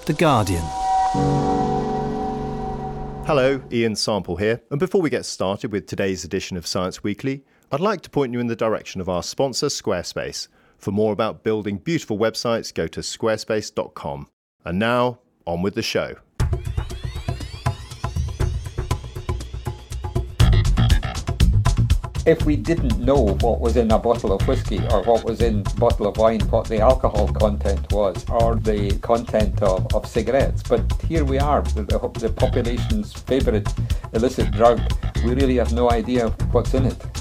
The Guardian. Hello, Ian Sample here, and before we get started with today's edition of Science Weekly, I'd like to point you in the direction of our sponsor, Squarespace. For more about building beautiful websites, go to squarespace.com. And now, on with the show. If we didn't know what was in a bottle of whiskey or what was in a bottle of wine, what the alcohol content was, or the content of cigarettes, but here we are, the population's favourite illicit drug, we really have no idea what's in it.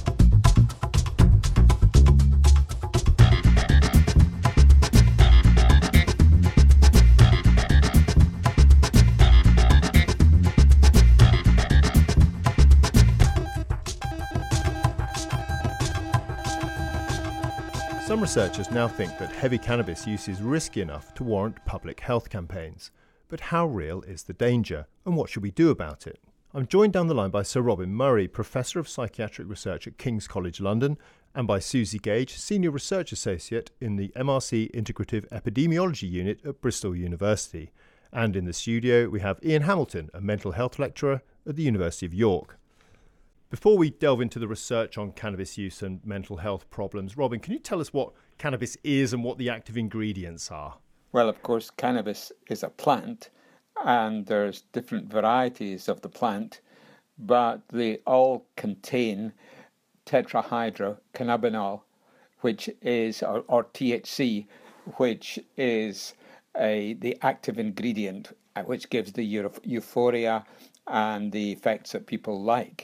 Some researchers now think that heavy cannabis use is risky enough to warrant public health campaigns. But how real is the danger, and what should we do about it? I'm joined down the line by Sir Robin Murray, Professor of Psychiatric Research at King's College London, and by Susie Gage, Senior Research Associate in the MRC Integrative Epidemiology Unit at Bristol University. And in the studio we have Ian Hamilton, a mental health lecturer at the University of York. Before we delve into the research on cannabis use and mental health problems, Robin, can you tell us what cannabis is and what the active ingredients are? Well, of course, cannabis is a plant, and there's different varieties of the plant, but they all contain tetrahydrocannabinol, which is, or THC, which is the active ingredient, which gives the euphoria and the effects that people like.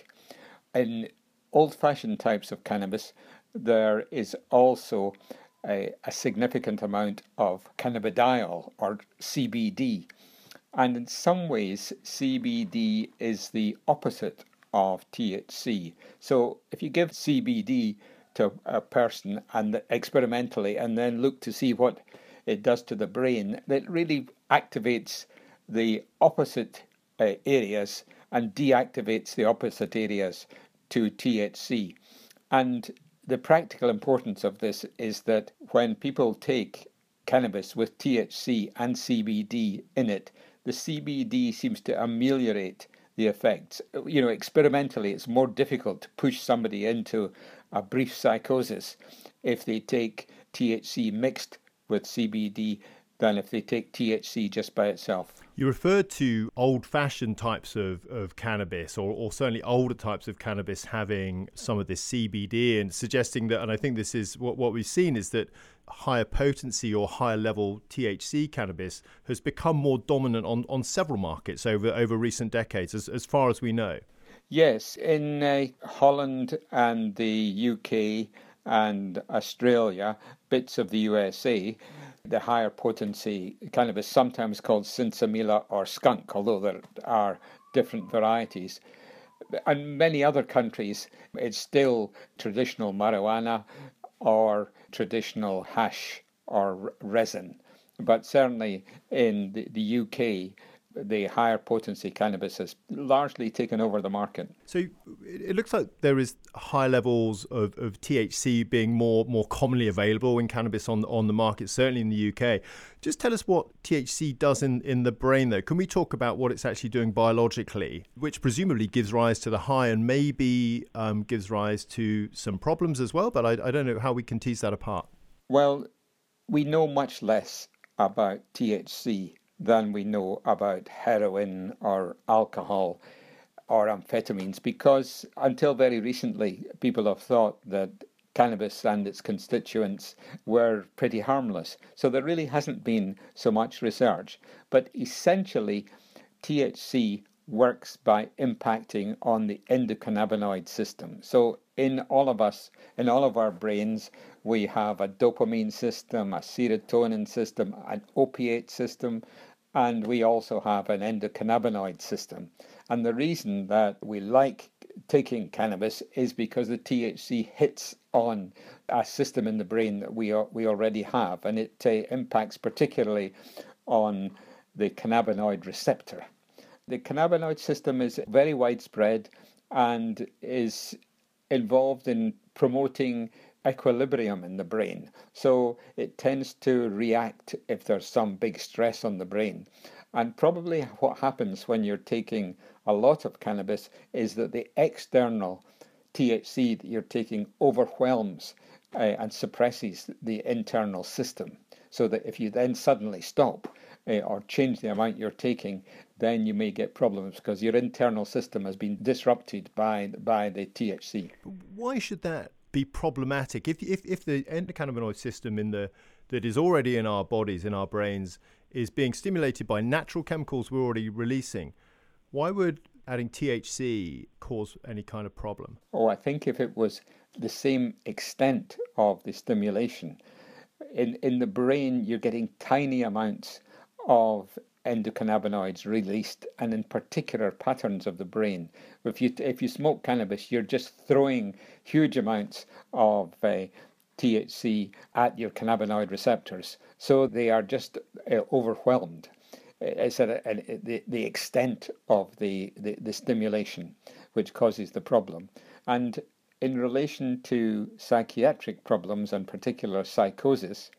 In old-fashioned types of cannabis, there is also a significant amount of cannabidiol, or CBD. And in some ways, CBD is the opposite of THC. So if you give CBD to a person and experimentally and then look to see what it does to the brain, it really activates the opposite areas and deactivates the opposite areas to THC. And the practical importance of this is that when people take cannabis with THC and CBD in it, the CBD seems to ameliorate the effects. You know, experimentally, it's more difficult to push somebody into a brief psychosis if they take THC mixed with CBD than if they take THC just by itself. You referred to old-fashioned types of cannabis, or certainly older types of cannabis having some of this CBD, and suggesting that, and I think this is what we've seen, is that higher potency or higher level THC cannabis has become more dominant on several markets over recent decades, as far as we know. Yes, in Holland and the UK and Australia, bits of the USA, the higher potency cannabis, sometimes called sinsemilla or skunk, although there are different varieties. And many other countries, it's still traditional marijuana or traditional hash or resin. But certainly in the UK, the higher potency cannabis has largely taken over the market. So it looks like there is high levels of THC being more commonly available in cannabis on the market, certainly in the UK. Just tell us what THC does in the brain, though. Can we talk about what it's actually doing biologically, which presumably gives rise to the high and maybe gives rise to some problems as well? But I don't know how we can tease that apart. Well, we know much less about THC than we know about heroin or alcohol or amphetamines, because until very recently, people have thought that cannabis and its constituents were pretty harmless. So there really hasn't been so much research. But essentially, THC works by impacting on the endocannabinoid system. So in all of us, in all of our brains, we have a dopamine system, a serotonin system, an opiate system, and we also have an endocannabinoid system. And the reason that we like taking cannabis is because the THC hits on a system in the brain that we already have, and it impacts particularly on the cannabinoid receptor. The cannabinoid system is very widespread and is involved in promoting equilibrium in the brain. So it tends to react if there's some big stress on the brain. And probably what happens when you're taking a lot of cannabis is that the external THC that you're taking overwhelms and suppresses the internal system. So that if you then suddenly stop or change the amount you're taking, then you may get problems because your internal system has been disrupted by the THC. Why should that be problematic? If the endocannabinoid system that is already in our bodies, in our brains, is being stimulated by natural chemicals we're already releasing, why would adding THC cause any kind of problem? Oh, I think if it was the same extent of the stimulation, in the brain you're getting tiny amounts of endocannabinoids released, and in particular patterns of the brain. If you smoke cannabis, you're just throwing huge amounts of THC at your cannabinoid receptors, so they are just overwhelmed. It's the extent of the stimulation which causes the problem. And in relation to psychiatric problems, and particular psychosis,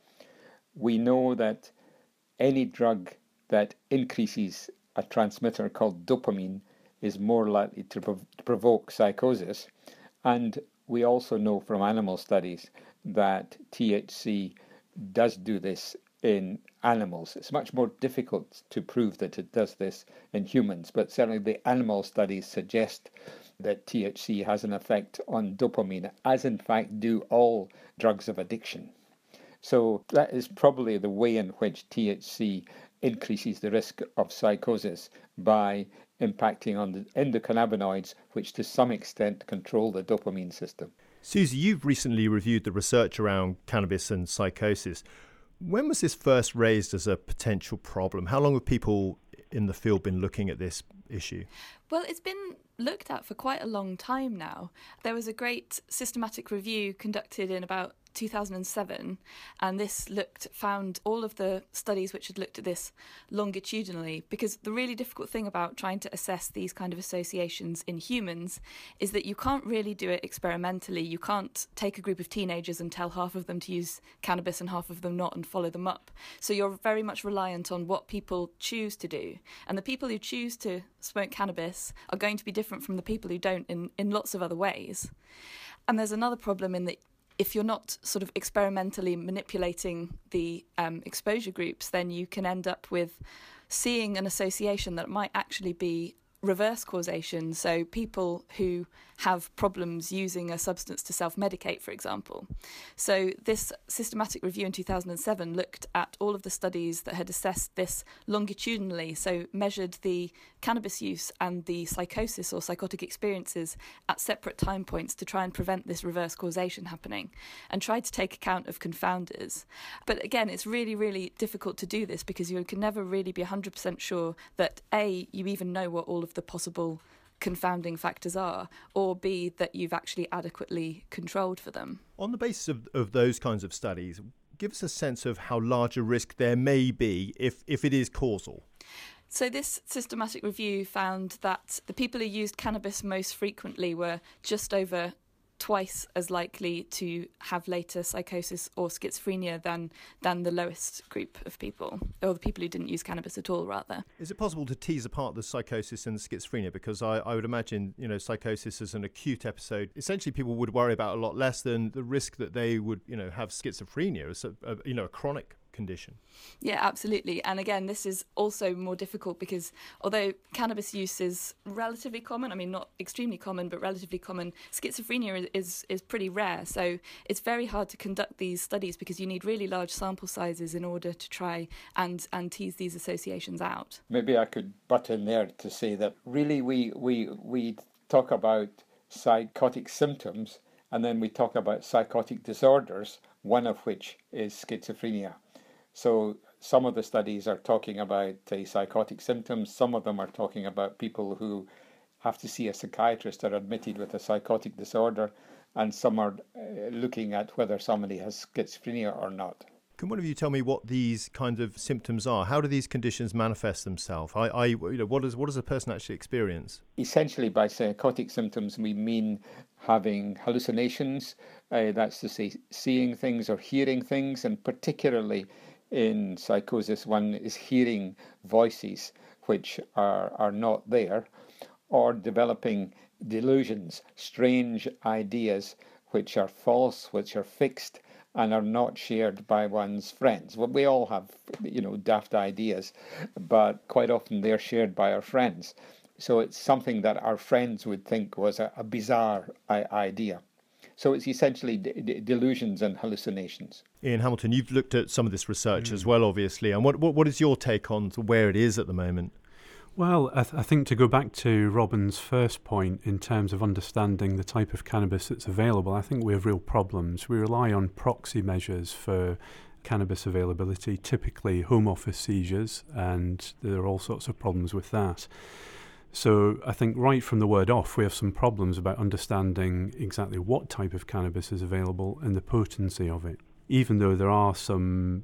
we know that any drug that increases a transmitter called dopamine is more likely to provoke psychosis. And we also know from animal studies that THC does do this in animals. It's much more difficult to prove that it does this in humans, but certainly the animal studies suggest that THC has an effect on dopamine, as in fact do all drugs of addiction. So that is probably the way in which THC increases the risk of psychosis, by impacting on the endocannabinoids, which to some extent control the dopamine system. Susie, you've recently reviewed the research around cannabis and psychosis. When was this first raised as a potential problem? How long have people in the field been looking at this issue? Well, it's been looked at for quite a long time now. There was a great systematic review conducted in about 2007, and this found all of the studies which had looked at this longitudinally, because the really difficult thing about trying to assess these kind of associations in humans is that you can't really do it experimentally. You can't take a group of teenagers and tell half of them to use cannabis and half of them not and follow them up. So you're very much reliant on what people choose to do. And the people who choose to smoke cannabis are going to be different from the people who don't in lots of other ways. And there's another problem in that if you're not sort of experimentally manipulating the exposure groups, then you can end up with seeing an association that might actually be reverse causation. So people who have problems using a substance to self-medicate, for example. So this systematic review in 2007 looked at all of the studies that had assessed this longitudinally, so measured the cannabis use and the psychosis or psychotic experiences at separate time points to try and prevent this reverse causation happening, and tried to take account of confounders. But again, it's really, really difficult to do this because you can never really be 100% sure that A, you even know what all of the possible confounding factors are, or B, that you've actually adequately controlled for them. On the basis of those kinds of studies, give us a sense of how large a risk there may be if it is causal. So this systematic review found that the people who used cannabis most frequently were just over twice as likely to have later psychosis or schizophrenia than the lowest group of people, or the people who didn't use cannabis at all, rather. Is it possible to tease apart the psychosis and the schizophrenia? Because I would imagine, psychosis as an acute episode, essentially people would worry about a lot less than the risk that they would, have schizophrenia as a chronic condition. Yeah, absolutely. And again, this is also more difficult because although cannabis use is relatively common, I mean, not extremely common, but relatively common, schizophrenia is pretty rare. So it's very hard to conduct these studies because you need really large sample sizes in order to try and tease these associations out. Maybe I could butt in there to say that really we talk about psychotic symptoms, and then we talk about psychotic disorders, one of which is schizophrenia. So some of the studies are talking about psychotic symptoms, some of them are talking about people who have to see a psychiatrist or are admitted with a psychotic disorder, and some are looking at whether somebody has schizophrenia or not. Can one of you tell me what these kinds of symptoms are? How do these conditions manifest themselves? What does a person actually experience? Essentially, by psychotic symptoms, we mean having hallucinations, that's to say, seeing things or hearing things, and particularly in psychosis, one is hearing voices which are not there, or developing delusions, strange ideas which are false, which are fixed, and are not shared by one's friends. Well, we all have, daft ideas, but quite often they're shared by our friends. So it's something that our friends would think was a bizarre idea. So it's essentially delusions and hallucinations. Ian Hamilton, you've looked at some of this research as well, obviously. And what is your take on where it is at the moment? Well, I think to go back to Robin's first point in terms of understanding the type of cannabis that's available, I think we have real problems. We rely on proxy measures for cannabis availability, typically home office seizures, and there are all sorts of problems with that. So I think right from the word off, we have some problems about understanding exactly what type of cannabis is available and the potency of it, even though there are some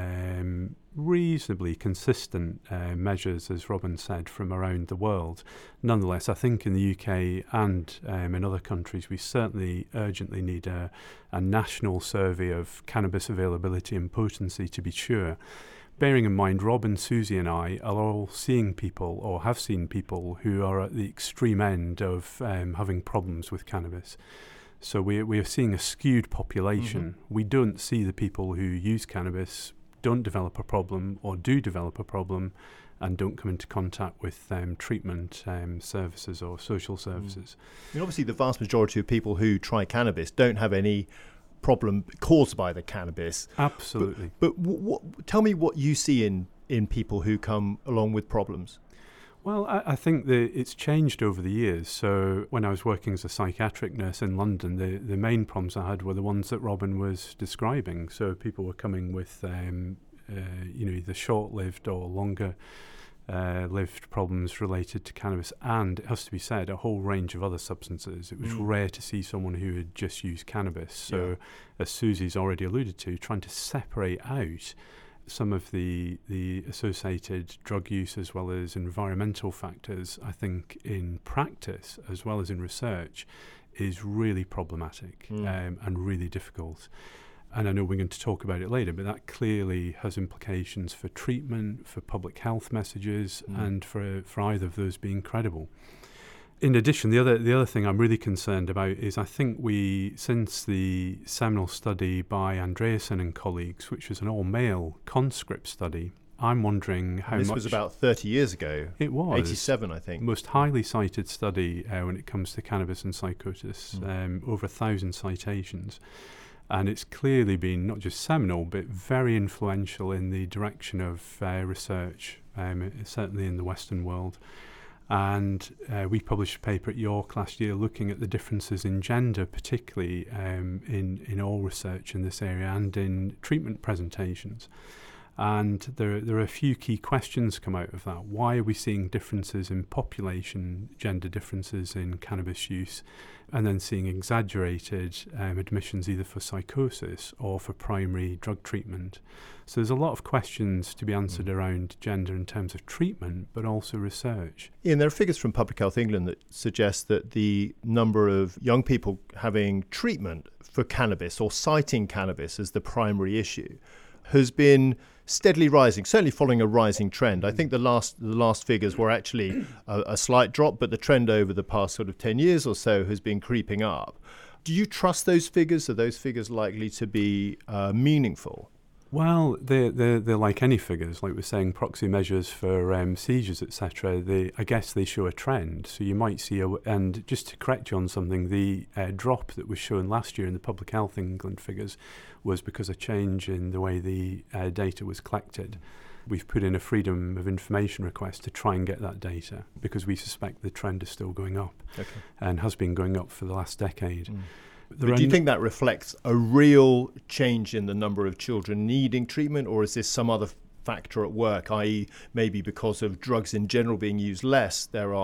reasonably consistent measures, as Robin said, from around the world. Nonetheless, I think in the UK and in other countries, we certainly urgently need a national survey of cannabis availability and potency to be sure. Bearing in mind, Robin, Susie and I are all seeing people or have seen people who are at the extreme end of having problems with cannabis. So we are seeing a skewed population. Mm-hmm. We don't see the people who use cannabis, don't develop a problem or do develop a problem and don't come into contact with treatment services or social services. I mean, obviously, the vast majority of people who try cannabis don't have any problem caused by the cannabis. Absolutely. But tell me what you see in people who come along with problems. Well, I think that it's changed over the years. So when I was working as a psychiatric nurse in London, the main problems I had were the ones that Robin was describing. So people were coming with, either short-lived or longer-lived problems related to cannabis, and it has to be said, a whole range of other substances. It was rare to see someone who had just used cannabis. So, as Susie's already alluded to, trying to separate out some of the associated drug use as well as environmental factors, I think in practice as well as in research, is really problematic and really difficult. And I know we're going to talk about it later, but that clearly has implications for treatment, for public health messages, and for either of those being credible. In addition, the other thing I'm really concerned about is I think since the seminal study by Andreasen and colleagues, which was an all-male conscript study, I'm wondering how much... This was about 30 years ago. It was. 87, I think. Most highly cited study when it comes to cannabis and psychosis, over 1,000 citations. And it's clearly been not just seminal, but very influential in the direction of research, certainly in the Western world. And we published a paper at York last year looking at the differences in gender, particularly in all research in this area and in treatment presentations. And there are a few key questions come out of that. Why are we seeing differences in population, gender differences in cannabis use, and then seeing exaggerated admissions either for psychosis or for primary drug treatment? So there's a lot of questions to be answered around gender in terms of treatment, but also research. Ian, there are figures from Public Health England that suggest that the number of young people having treatment for cannabis or citing cannabis as the primary issue has been steadily rising, certainly following a rising trend. I think the last figures were actually a slight drop, but the trend over the past sort of 10 years or so has been creeping up. Do you trust those figures? Are those figures likely to be meaningful? Well, they're like any figures, like we're saying, proxy measures for seizures, etc. I guess they show a trend. So you might see, and just to correct you on something, the drop that was shown last year in the Public Health England figures was because of change in the way the data was collected. We've put in a Freedom of Information request to try and get that data because we suspect the trend is still going up and has been going up for the last decade. But do you think that reflects a real change in the number of children needing treatment, or is this some other factor at work, i.e. maybe because of drugs in general being used less, there are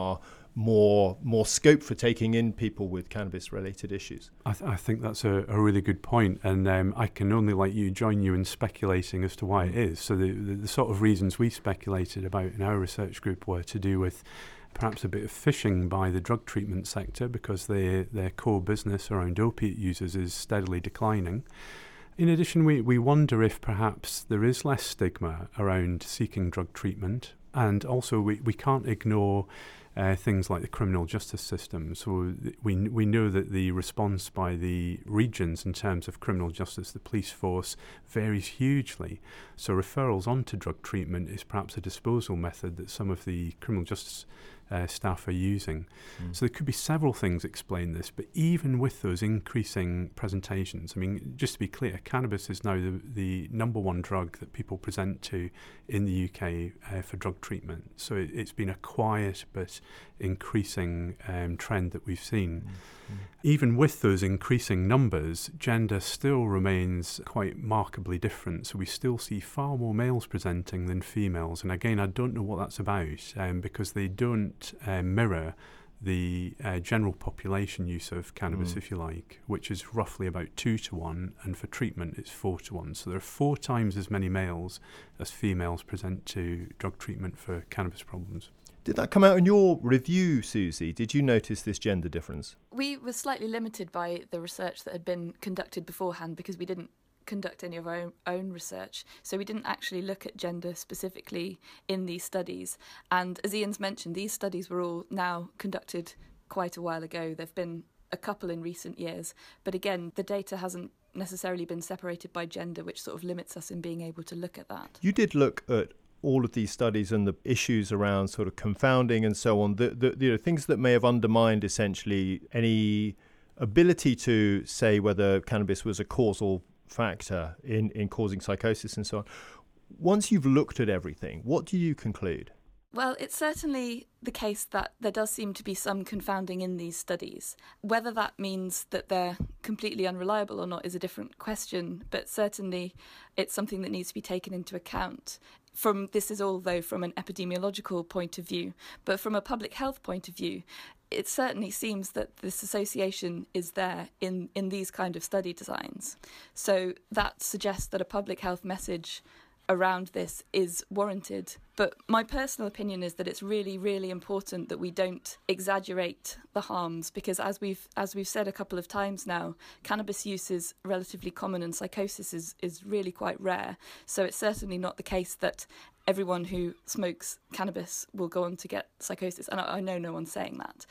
more scope for taking in people with cannabis-related issues? I think that's a really good point, and I can only, like you, join you in speculating as to why it is. So the sort of reasons we speculated about in our research group were to do with perhaps a bit of fishing by the drug treatment sector, because their core business around opiate users is steadily declining. In addition, we wonder if perhaps there is less stigma around seeking drug treatment, and also we can't ignore things like the criminal justice system. So we know that the response by the regions in terms of criminal justice, the police force, varies hugely. So referrals onto drug treatment is perhaps a disposal method that some of the criminal justice staff are using. So there could be several things explain this, but even with those increasing presentations, I mean, just to be clear, cannabis is now the number one drug that people present to in the UK for drug treatment. So it's been a quiet but increasing trend that we've seen. Even with those increasing numbers, gender still remains quite markedly different. So we still see far more males presenting than females. And again, I don't know what that's about, because they don't mirror the general population use of cannabis, if you like, which is roughly about 2-1, and for treatment it's 4-1. So there are 4 times as many males as females present to drug treatment for cannabis problems. Did that come out in your review, Susie? Did you notice this gender difference? We were slightly limited by the research that had been conducted beforehand, because we didn't conduct any of our own research. So we didn't actually look at gender specifically in these studies. And as Ian's mentioned, these studies were all now conducted quite a while ago. There have been a couple in recent years. But again, the data hasn't necessarily been separated by gender, which sort of limits us in being able to look at that. You did look at all of these studies and the issues around sort of confounding and so on, the things that may have undermined essentially any ability to say whether cannabis was a causal factor in causing psychosis and so on. Once you've looked at everything, what do you conclude? Well, it's certainly the case that there does seem to be some confounding in these studies. Whether that means that they're completely unreliable or not is a different question, but certainly it's something that needs to be taken into account. This is all, though, from an epidemiological point of view, but from a public health point of view, it certainly seems that this association is there in these kind of study designs. So that suggests that a public health message around this is warranted. But my personal opinion is that it's really, really important that we don't exaggerate the harms, because as we've said a couple of times now, cannabis use is relatively common and psychosis is really quite rare. So it's certainly not the case that everyone who smokes cannabis will go on to get psychosis. And I know no one's saying that.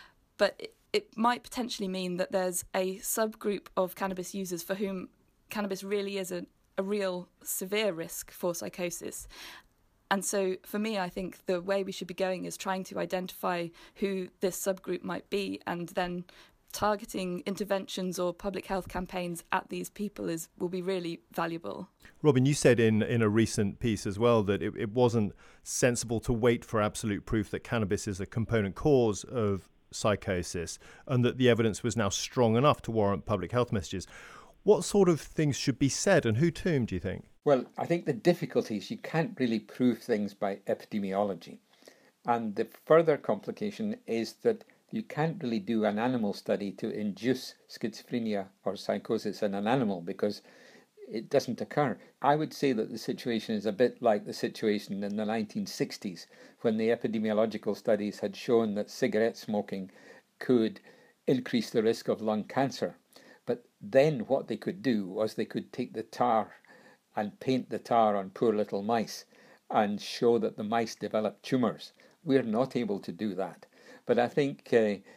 But it might potentially mean that there's a subgroup of cannabis users for whom cannabis really is a real severe risk for psychosis. And so for me, I think the way we should be going is trying to identify who this subgroup might be, and then targeting interventions or public health campaigns at these people will be really valuable. Robin, you said in a recent piece as well that it wasn't sensible to wait for absolute proof that cannabis is a component cause of psychosis, and that the evidence was now strong enough to warrant public health messages. What sort of things should be said, and who to whom, do you think? Well, I think the difficulty is you can't really prove things by epidemiology. And the further complication is that you can't really do an animal study to induce schizophrenia or psychosis in an animal, because it doesn't occur. I would say that the situation is a bit like the situation in the 1960s, when the epidemiological studies had shown that cigarette smoking could increase the risk of lung cancer. But then what they could do was they could take the tar and paint the tar on poor little mice and show that the mice developed tumours. We're not able to do that. But I think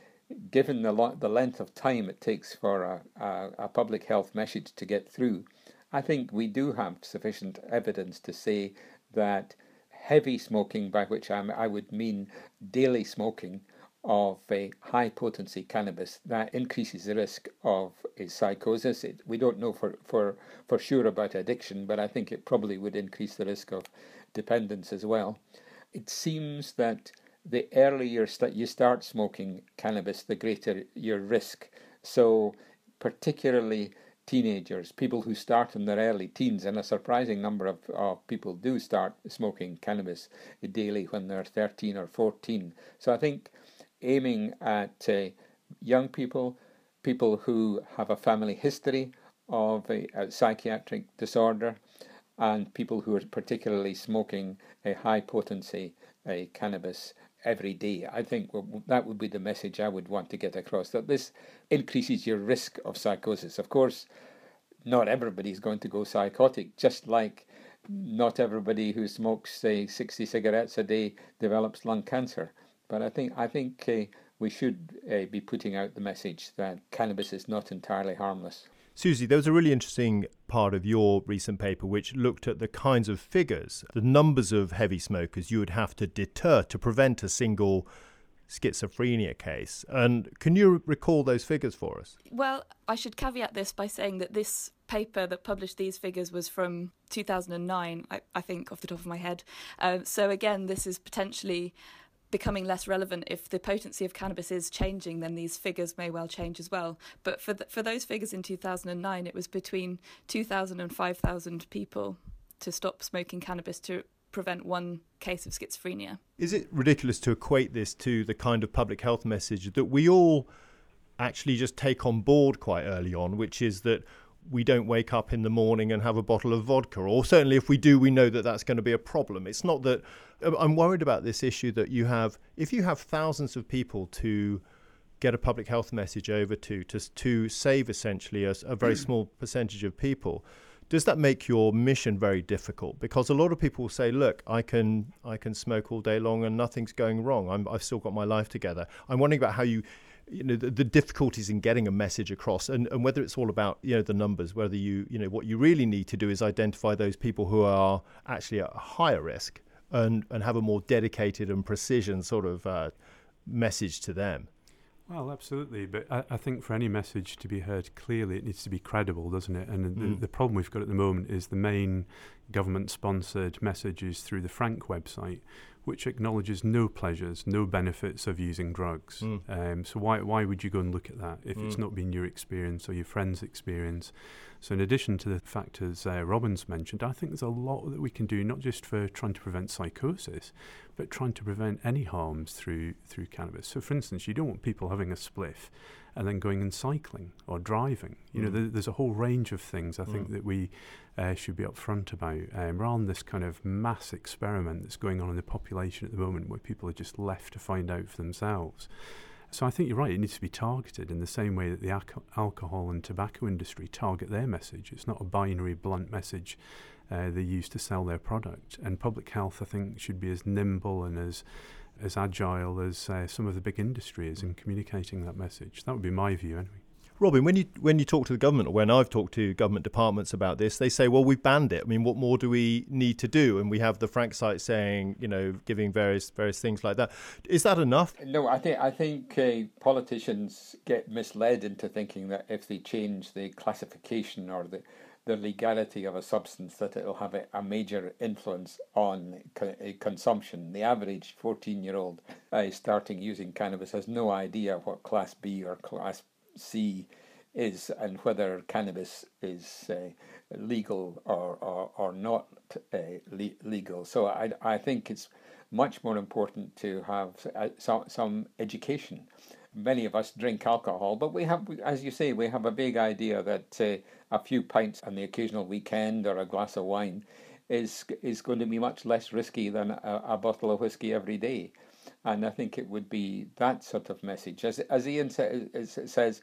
given the length of time it takes for a public health message to get through, I think we do have sufficient evidence to say that heavy smoking, by which I would mean daily smoking of a high-potency cannabis, that increases the risk of a psychosis. We don't know for sure about addiction, but I think it probably would increase the risk of dependence as well. It seems that the earlier you start smoking cannabis, the greater your risk. So particularly teenagers, people who start in their early teens, and a surprising number of people do start smoking cannabis daily when they're 13 or 14. So I think aiming at young people, people who have a family history of a psychiatric disorder, and people who are particularly smoking a high potency cannabis every day. I think that would be the message I would want to get across, that this increases your risk of psychosis. Of course, not everybody is going to go psychotic, just like not everybody who smokes, say, 60 cigarettes a day develops lung cancer. But I think we should be putting out the message that cannabis is not entirely harmless. Susie, there was a really interesting part of your recent paper which looked at the kinds of figures, the numbers of heavy smokers you would have to deter to prevent a single schizophrenia case. And can you recall those figures for us? Well, I should caveat this by saying that this paper that published these figures was from 2009, I think, off the top of my head. So again, this is potentially becoming less relevant. If the potency of cannabis is changing, then these figures may well change as well. But for those figures in 2009, it was between 2,000 and 5,000 people to stop smoking cannabis to prevent one case of schizophrenia. Is it ridiculous to equate this to the kind of public health message that we all actually just take on board quite early on, which is that we don't wake up in the morning and have a bottle of vodka, or certainly if we do, we know that that's going to be a problem. It's not that I'm worried about this issue that if you have thousands of people to get a public health message over to save essentially a very small percentage of people, does that make your mission very difficult? Because a lot of people will say, look, I can smoke all day long and nothing's going wrong. I've still got my life together. I'm wondering about how the difficulties in getting a message across, and whether it's all about the numbers, whether what you really need to do is identify those people who are actually at a higher risk and have a more dedicated and precision sort of message to them. Well, absolutely. But I think for any message to be heard clearly, it needs to be credible, doesn't it? And the problem we've got at the moment is the main government-sponsored messages through the Frank website, which acknowledges no pleasures, no benefits of using drugs. So why would you go and look at that if it's not been your experience or your friend's experience? So in addition to the factors Robin's mentioned, I think there's a lot that we can do, not just for trying to prevent psychosis, but trying to prevent any harms through cannabis. So for instance, you don't want people having a spliff and then going and cycling or driving. There's a whole range of things I think that we should be upfront about, rather than this kind of mass experiment that's going on in the population at the moment where people are just left to find out for themselves. So I think you're right, it needs to be targeted in the same way that the alcohol and tobacco industry target their message. It's not a binary, blunt message they use to sell their product. And public health, I think, should be as nimble and as agile as some of the big industry is in communicating that message. That would be my view anyway. Robin, when you talk to the government, or when I've talked to government departments about this, they say, well, we've banned it. I mean, what more do we need to do? And we have the Frank site saying, giving various things like that. Is that enough? No, I think politicians get misled into thinking that if they change the classification or the legality of a substance, that it'll have a major influence on consumption. The average 14-year-old starting using cannabis has no idea what Class B or Class C is, and whether cannabis is legal or not legal. So I think it's much more important to have some education. Many of us drink alcohol, but we have, as you say, we have a vague idea that a few pints on the occasional weekend or a glass of wine is going to be much less risky than a bottle of whiskey every day. And I think it would be that sort of message. As Ian says,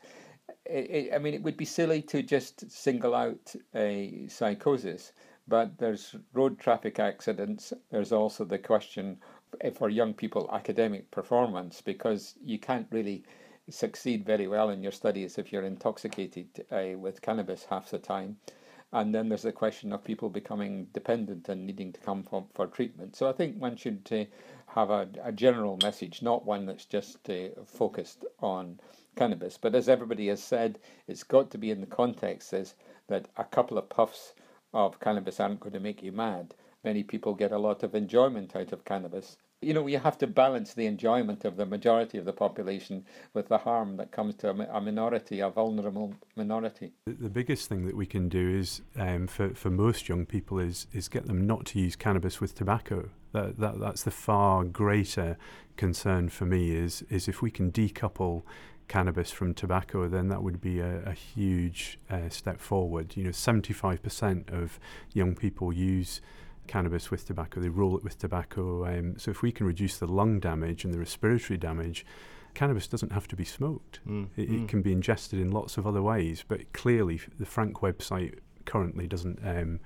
it would be silly to just single out a psychosis, but there's road traffic accidents. There's also the question for young people, academic performance, because you can't really succeed very well in your studies if you're intoxicated with cannabis half the time. And then there's the question of people becoming dependent and needing to come for treatment. So I think one should have a general message, not one that's just focused on cannabis. But as everybody has said, it's got to be in the context is that a couple of puffs of cannabis aren't going to make you mad. many people get a lot of enjoyment out of cannabis. You know, you have to balance the enjoyment of the majority of the population with the harm that comes to a minority, a vulnerable minority. The biggest thing that we can do is, for most young people, is get them not to use cannabis with tobacco. That's the far greater concern for me, is if we can decouple cannabis from tobacco, then that would be a huge step forward. You know, 75% of young people use cannabis with tobacco, they roll it with tobacco. So if we can reduce the lung damage and the respiratory damage, cannabis doesn't have to be smoked. It can be ingested in lots of other ways, but clearly the Frank website currently doesn't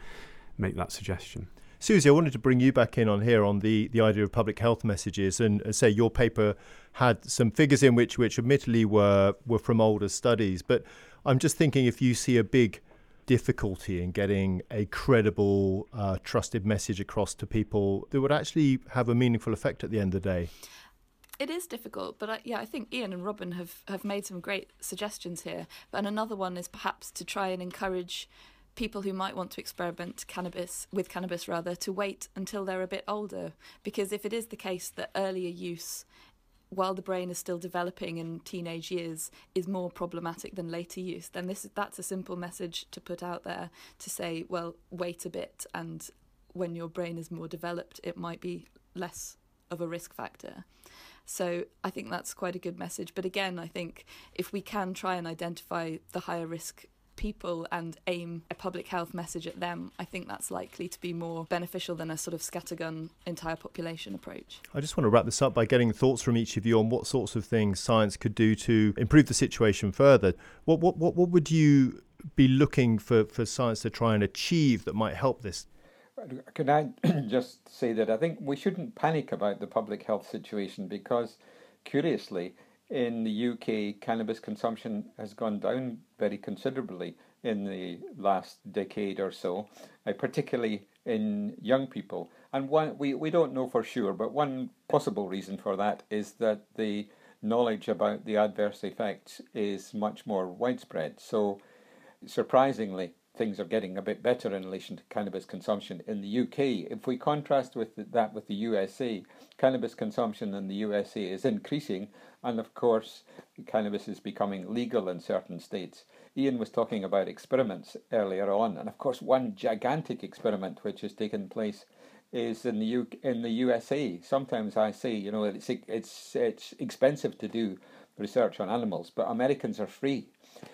make that suggestion. Susie, I wanted to bring you back in on here on the idea of public health messages, and say your paper had some figures in which admittedly were from older studies, but I'm just thinking if you see a big difficulty in getting a credible, trusted message across to people that would actually have a meaningful effect at the end of the day. It is difficult, but I think Ian and Robin have made some great suggestions here. And another one is perhaps to try and encourage people who might want to experiment with cannabis to wait until they're a bit older. Because if it is the case that earlier use, while the brain is still developing in teenage years, is more problematic than later use, then that's a simple message to put out there to say, well, wait a bit, and when your brain is more developed, it might be less of a risk factor. So I think that's quite a good message. But again, I think if we can try and identify the higher risk people and aim a public health message at them, I think that's likely to be more beneficial than a sort of scattergun entire population approach. I just want to wrap this up by getting thoughts from each of you on what sorts of things science could do to improve the situation further. What would you be looking for science to try and achieve that might help this? Can I just say that I think we shouldn't panic about the public health situation, because curiously, in the UK, cannabis consumption has gone down very considerably in the last decade or so, particularly in young people. And we don't know for sure, but one possible reason for that is that the knowledge about the adverse effects is much more widespread. So, surprisingly, things are getting a bit better in relation to cannabis consumption in the UK. If we contrast with the USA, cannabis consumption in the USA is increasing, and of course, cannabis is becoming legal in certain states. Ian was talking about experiments earlier on, and of course, one gigantic experiment which has taken place is in the USA. Sometimes I say, you know, it's expensive to do research on animals, but Americans are free.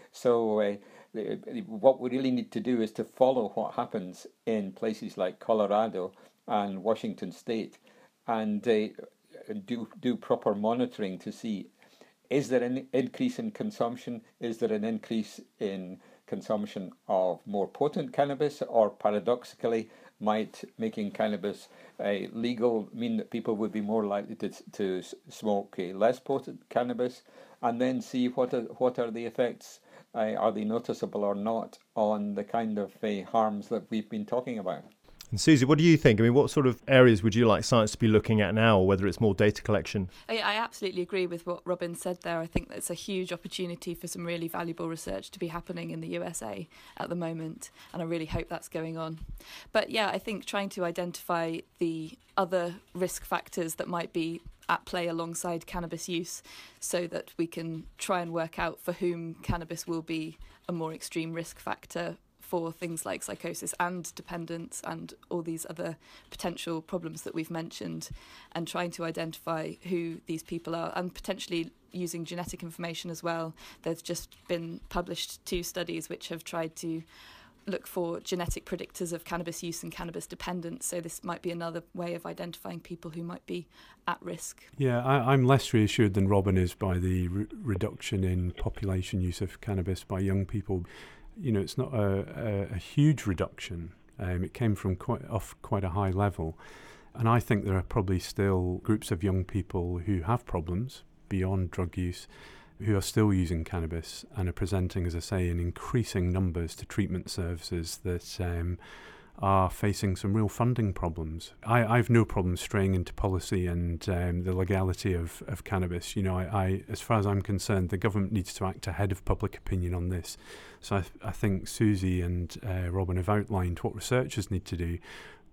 So what we really need to do is to follow what happens in places like Colorado and Washington State, and do proper monitoring to see, is there an increase in consumption? Is there an increase in consumption of more potent cannabis? Or paradoxically, might making cannabis legal mean that people would be more likely to smoke less potent cannabis? And then see what are the effects, are they noticeable or not, on the kind of harms that we've been talking about. And Susie, what do you think? I mean, what sort of areas would you like science to be looking at now, or whether it's more data collection? I absolutely agree with what Robin said there. I think there's a huge opportunity for some really valuable research to be happening in the USA at the moment, and I really hope that's going on. But yeah, I think trying to identify the other risk factors that might be at play alongside cannabis use, so that we can try and work out for whom cannabis will be a more extreme risk factor for things like psychosis and dependence and all these other potential problems that we've mentioned, and trying to identify who these people are, and potentially using genetic information as well. There's just been published 2 studies which have tried to look for genetic predictors of cannabis use and cannabis dependence, so this might be another way of identifying people who might be at risk. Yeah, I'm less reassured than Robin is by the reduction in population use of cannabis by young people. You know, it's not a huge reduction. It came from quite a high level. And I think there are probably still groups of young people who have problems beyond drug use, who are still using cannabis and are presenting, as I say, in increasing numbers to treatment services that are facing some real funding problems. I've no problem straying into policy and the legality of cannabis. You know, I as far as I'm concerned, the government needs to act ahead of public opinion on this. So I think Susie and Robin have outlined what researchers need to do,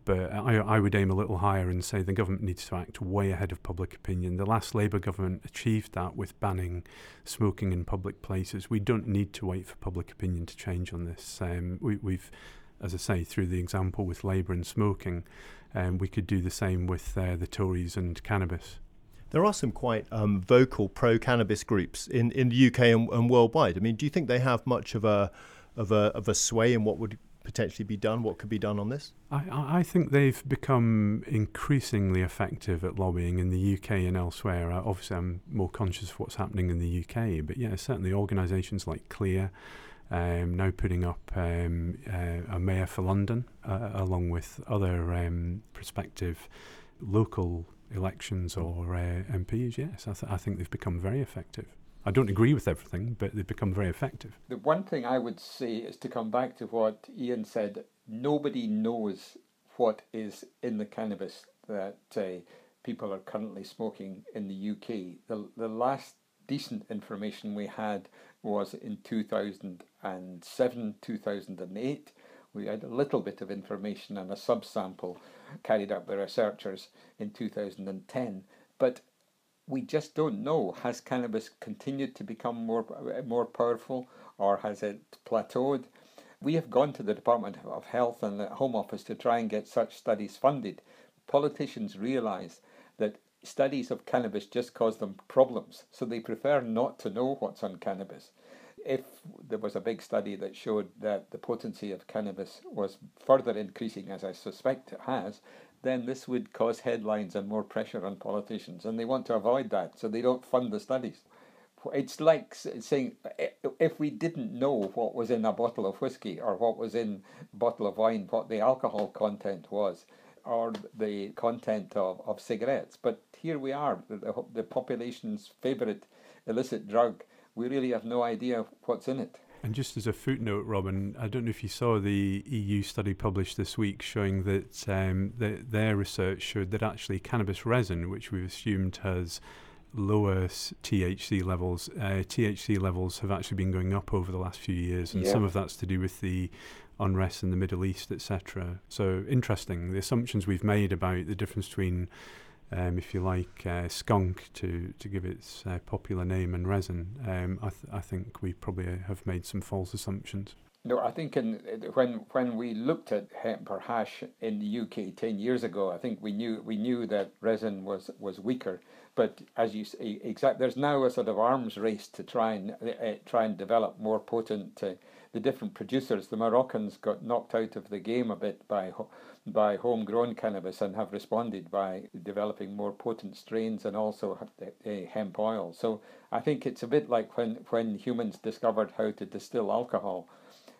but I would aim a little higher and say the government needs to act way ahead of public opinion. The last Labour government achieved that with banning smoking in public places. We don't need to wait for public opinion to change on this. We've, as I say, through the example with Labour and smoking, we could do the same with the Tories and cannabis. There are some quite vocal pro-cannabis groups in the UK and worldwide. I mean, do you think they have much of a sway in what would potentially be done, what could be done on this? I think they've become increasingly effective at lobbying in the UK and elsewhere. Obviously, I'm more conscious of what's happening in the UK, but yeah, certainly organisations like Clear now putting up a mayor for London, along with other prospective local elections or MPs. Yes, I think they've become very effective. I don't agree with everything, but they've become very effective. The one thing I would say is to come back to what Ian said. Nobody knows what is in the cannabis that people are currently smoking in the UK. The last decent information we had was in 2007, 2008. We had a little bit of information on a subsample carried out by researchers in 2010, but we just don't know. Has cannabis continued to become more powerful, or has it plateaued? We have gone to the Department of Health and the Home Office to try and get such studies funded. Politicians realise that studies of cannabis just cause them problems, so they prefer not to know what's on cannabis. If there was a big study that showed that the potency of cannabis was further increasing, as I suspect it has, then this would cause headlines and more pressure on politicians, and they want to avoid that, so they don't fund the studies. It's like saying, if we didn't know what was in a bottle of whiskey or what was in a bottle of wine, what the alcohol content was, or the content of cigarettes. But here we are, the population's favourite illicit drug. We really have no idea what's in it. And just as a footnote, Robin, I don't know if you saw the EU study published this week showing that their research showed that actually cannabis resin, which we've assumed has lower THC levels, THC levels have actually been going up over the last few years, and some of that's to do with the unrest in the Middle East, etc. So interesting, the assumptions we've made about the difference between if you like, skunk, to give its popular name, and resin, I think we probably have made some false assumptions. No, I think when we looked at hemp or hash in the UK 10 years ago, I think we knew that resin was weaker. But as you say, there's now a sort of arms race to try and develop more potent. The different producers, the Moroccans got knocked out of the game a bit by homegrown cannabis and have responded by developing more potent strains and also hemp oil. So I think it's a bit like when humans discovered how to distill alcohol.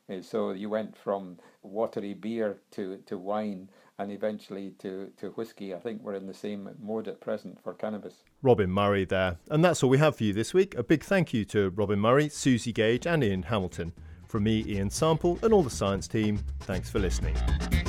So you went from watery beer to wine and eventually to whiskey. I think we're in the same mode at present for cannabis. Robin Murray there. And that's all we have for you this week. A big thank you to Robin Murray, Susie Gage and Ian Hamilton. From me, Ian Sample, and all the science team, thanks for listening.